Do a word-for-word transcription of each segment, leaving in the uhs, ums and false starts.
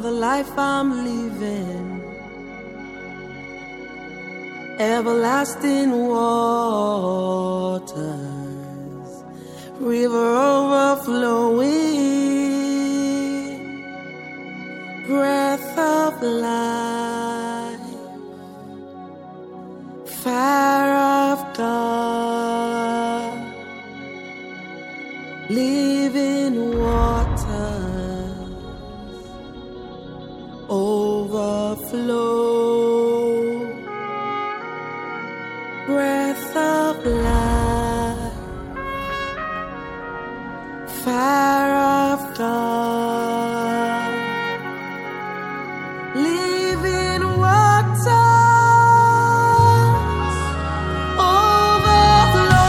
the life I'm living. Everlasting waters, river overflowing, breath of life, fire of God, living waters, overflow. Breath of life, fire of God, living waters, overflow.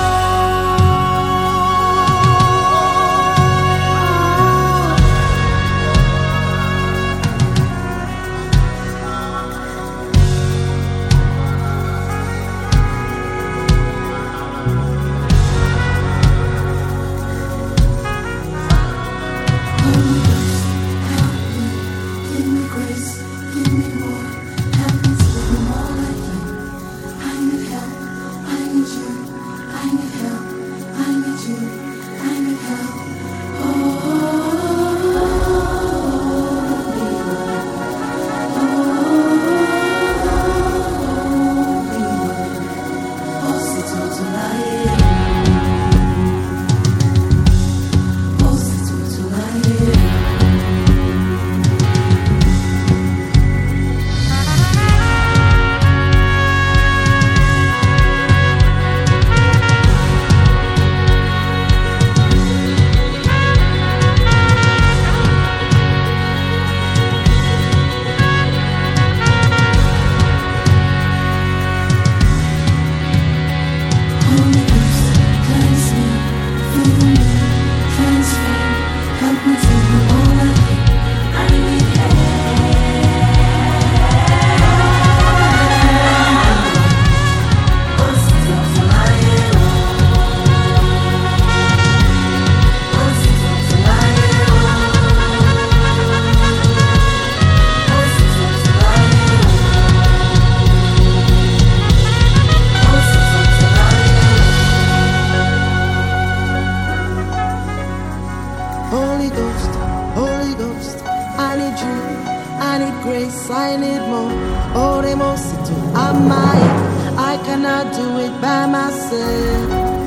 Holy Ghost, Holy Ghost, I need you, I need grace, I need more. Oremositu, amai, I cannot do it by myself.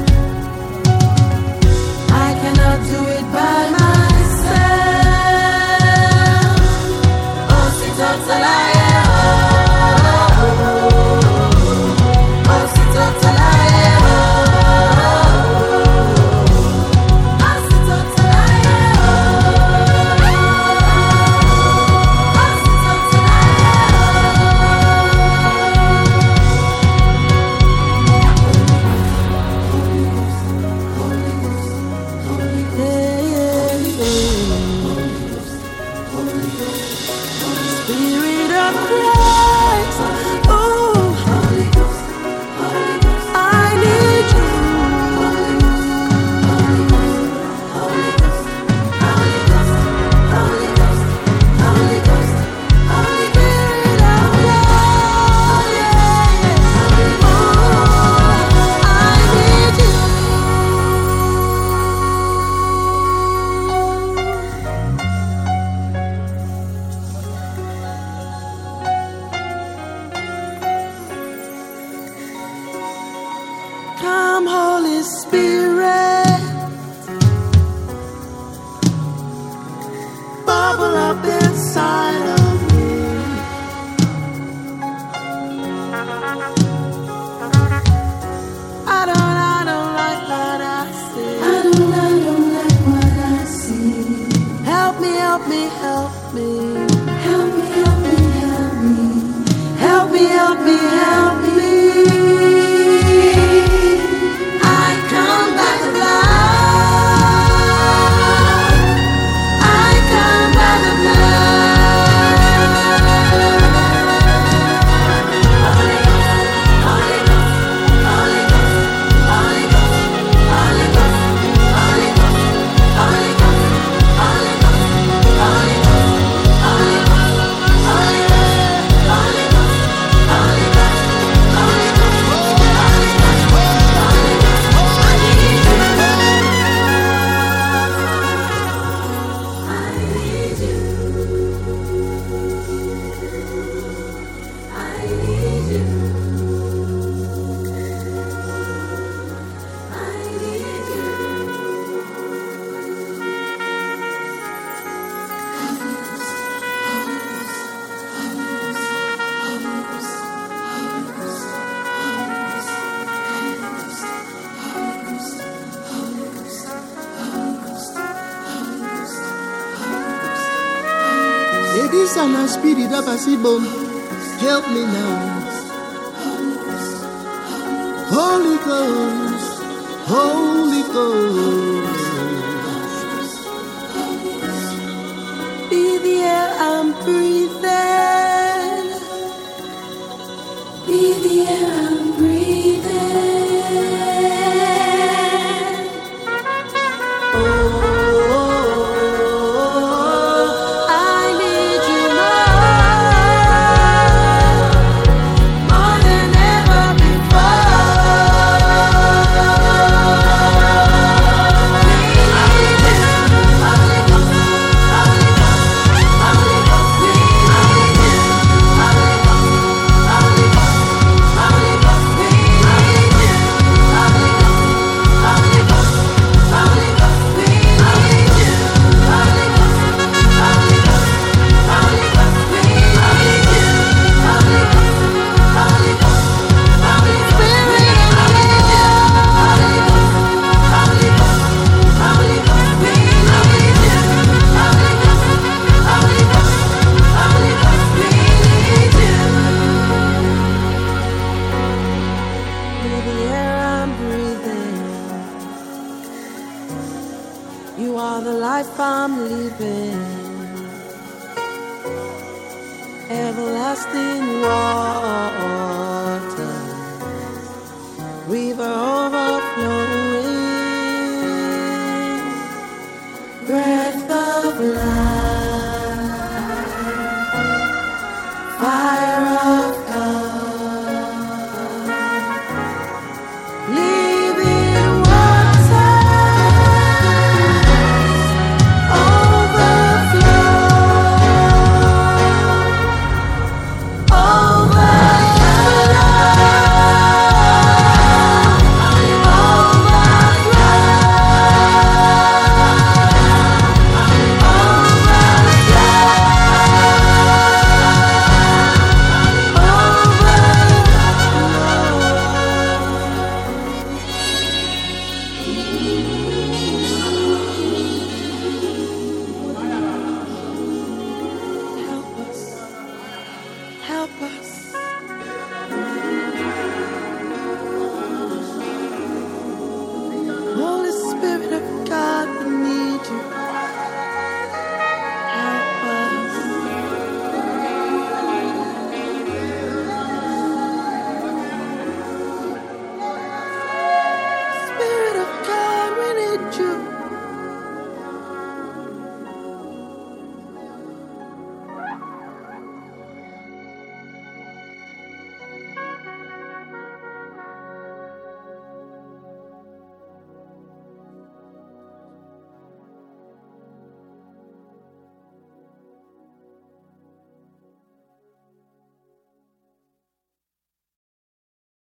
I cannot do it by myself. Oh, sit up till I am. Oh, sit up till I am. Spirit of Christ, oh, Holy Ghost, Holy Ghost, I need you. Holy Ghost, Holy Ghost, Holy Ghost, Holy Ghost, Holy Ghost, Holy Ghost, Spirit of God, yeah, oh, I need you. Come, Holy Spirit, bubble up inside of me. I don't, I don't like what I see. I don't, I don't like what I see. Help me, help me, help me. Help me, help me, help me. Help me, help me, help me. Holy Ghost, This and a spirit of a seaboom. Help me now. Holy Ghost, Holy Ghost. Be the air I'm breathing. Be the air I'm breathing. You are the life I'm living, everlasting water, river over